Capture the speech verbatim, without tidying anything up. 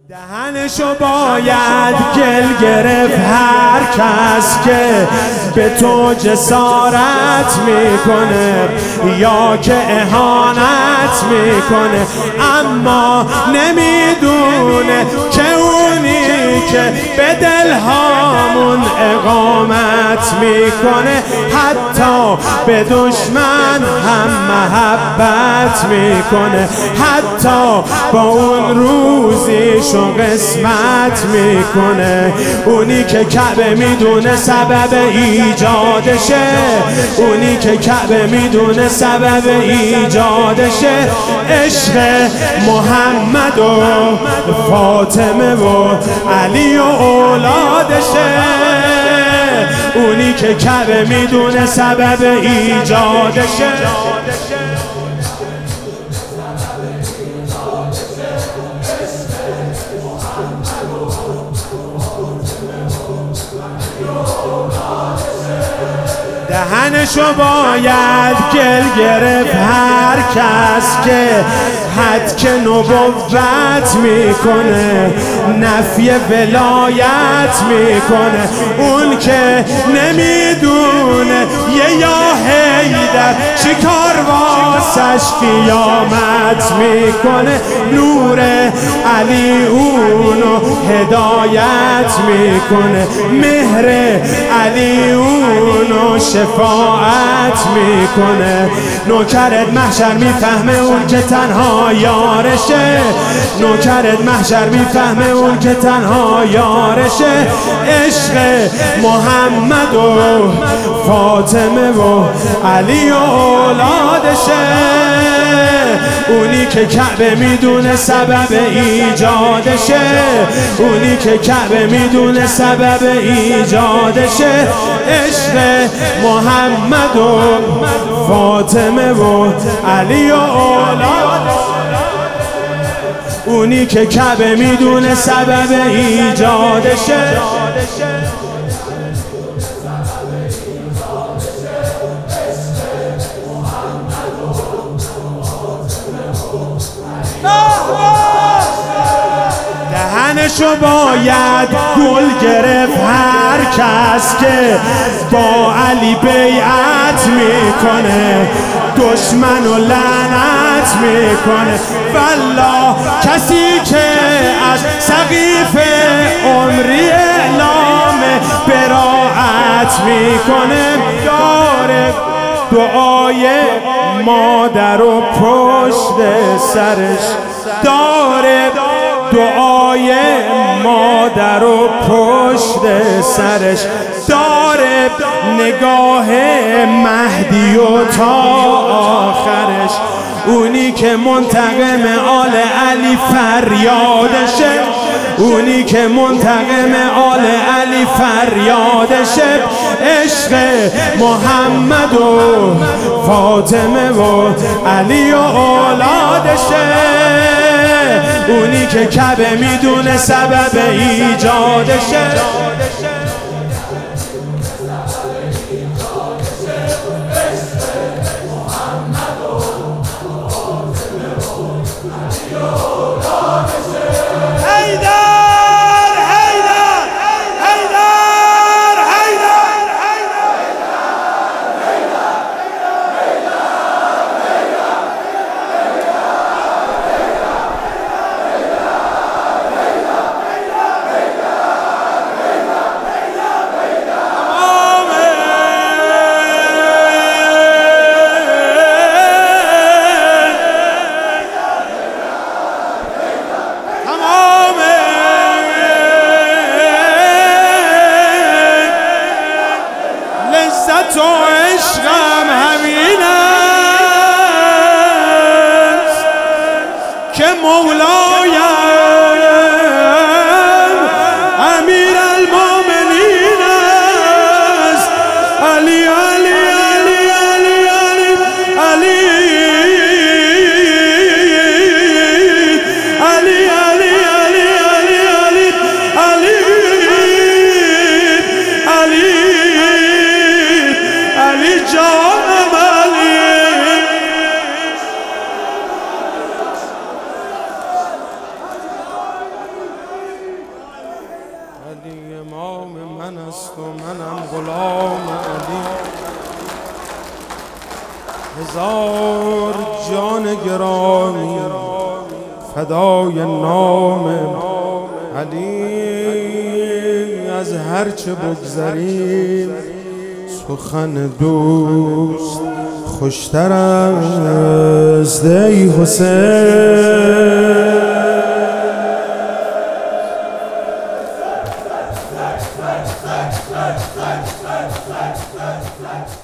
دهنشو باید گل گرفت هر کس که به تو جسارت میکنه یا که اهانت میکنه، اما نمیدونه که اونی که به دلهامون اقامت میکنه حتی به دشمن هم محبت میکنه، حتی با اون روزیشو قسمت میکنه. اونی که کعبه میدونه سبب ایجادشه، اونی که کعبه میدونه سبب ایجادشه، عشق محمد و فاطمه و علی و اولادشه. اونی که کعبه میدونه سبب ایجادشه. دهنشو باید گل گرفت هر کس که حد که نبوت میکنه، نفی ولایت میکنه. اون که نمیدونه یه یا حیدر چی کار واسش قیامت میکنه، نور علی اونو هدایت میکنه، مهر علی اونو شفاعت میکنه. نوکرت محشر میفهمه اون که تنها یارشه، نوکرت محشر میفهمه اون که تنها یارشه. عشق محمد و فاطمه و علی و اولادشه. اونی که کعبه میدونه سبب ایجادشه، اونی که کعبه میدونه سبب ایجادشه. عشق محمد و فاطمه و علی و اولادشه. اونی که کعبه میدونه سبب ایجادشه. دهنشو باید گل گرفت هر کس که با علی بیعت میکنه، دشمن و لعنت میکنه. والله کسی که از سقیف عمری اعلام براعت میکنه، داره دعای مادر و پشت سرش، داره دعای مادر و پشت سرش، داره نگاه مهدی و تا آخرش. اونی که منتقم آل علی فریادشه، اونی که منتقم آل علی فریادشه. عشق محمد و فاطمه و علی و اولادشه. اونی که کعبه میدونه سبب ایجادشه. تو عشقم همین است که مولایم امیر المومنین است. علی علی علی علی علی علی علی علی علی علی علی علی علی جانم علی. است و منم غلام علی. هزار جان گرامی فدای نام علی. از هرچه بگذریم سخن دوست خوشتر است ای حسین.